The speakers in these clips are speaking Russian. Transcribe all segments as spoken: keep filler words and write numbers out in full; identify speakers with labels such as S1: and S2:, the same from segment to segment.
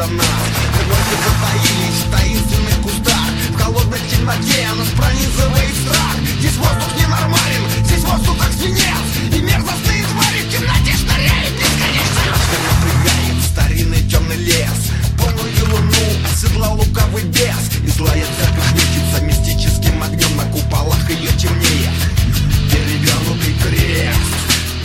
S1: до нас. Гвозди затаились в таинственных кустах, в холодной темноте нас пронизывает страх. Здесь воздух ненормален, здесь воздух как свинец, и мерзостные твари в темноте шныряют бесконечно. Что напрягает старинный темный лес, полную луну оседлал лукавый бес, и злая церковь светится мистическим огнем, на куполах ее темнее перевернутый крест.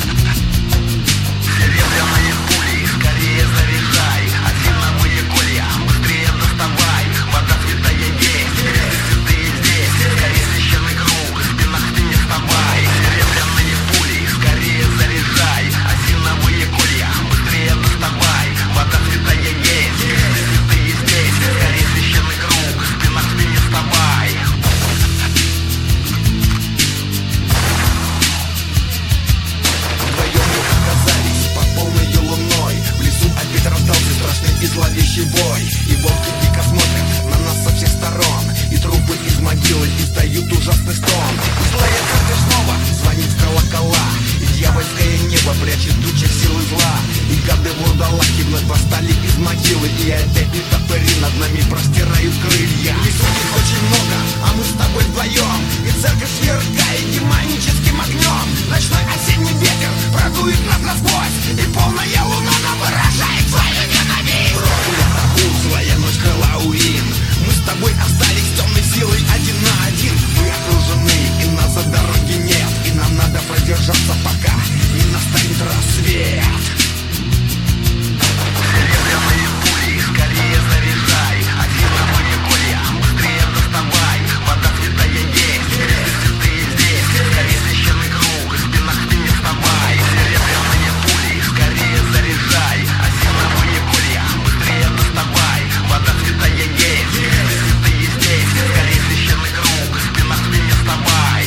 S1: Серебряные пули, скорее заряжай, осиновые колья, быстрее доставай, вода святая есть, святые здесь, скорее священный круг, спина к спине вставай. Серебряные пули, скорее заряжай, осиновые колья, быстрее доставай, вода святая есть, святые здесь, скорее священный круг, спина к спине вставай. Вдвоем мы оказались под полной луной, в лесу опять раздался страшный и зловещий бой, и волки дико смотрят на нас со всех сторон, и трупы из могилы издают ужасный стон. И злая церковь снова звонит в колокола, и дьявольское небо прячет тучи силы зла, и гады вурдалаки вновь восстали из могилы, и опять нетопыри над нами простирают крылья. Лесу их очень много, а мы с тобой вдвоем, и церковь сверкает демоническим огнем. Ночной осенний ветер продует нас насквозь, и полная луна нам выражает свою ненависть. Проклята узкая ночь Хэллоуин, мы с тобой остались темной силой один на один. Мы окружены, и нас за дороги нет, и нам надо продержаться, пока не настанет рассвет. Серебряные пули, скорее заряжай, осиновые колья, быстрее доставай, вода святая есть, святые здесь, скорее священный круг, спина к спине вставай. Серебряные пули, скорее заряжай, осиновые колья, быстрее доставай, вода святая есть, святые здесь, скорее священный круг, спина к спине вставай.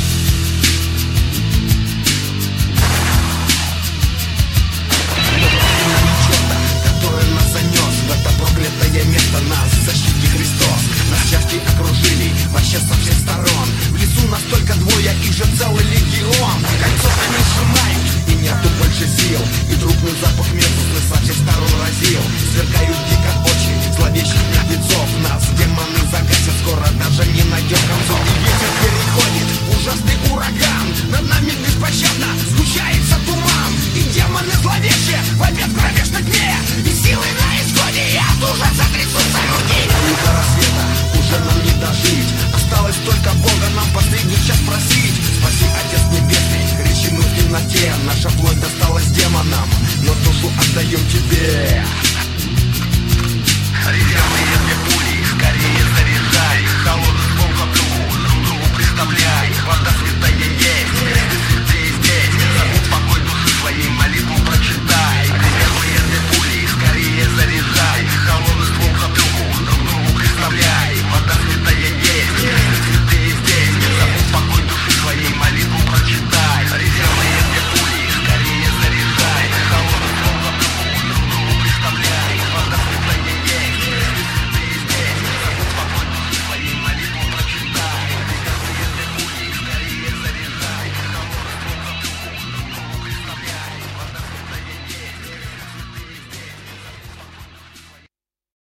S1: Который нас занес в это проклятое место, нас защити Христос. Нас части окружили вообще со всех сторон, в лесу нас только двое, их же целый легион. Кольцо они сжимают, и нету больше сил, и трупный запах мерзостный со всех сторон разил. Сверкают дико очи зловещих мертвецов, нас демоны загасят, скоро даже не найдем концов. И ветер переходит в ужасный ураган, над нами беспощадно сгущается туман, и демоны зловещие вопят в кромешной тьме, и силы на исходе, и от ужаса трясутся руки. И до рассвета уже нам не дожить, осталось только Бога нам последний час просить. Спаси, Отец Небесный, кричим мы в темноте, наша плоть досталась демонам, но душу отдаем Тебе.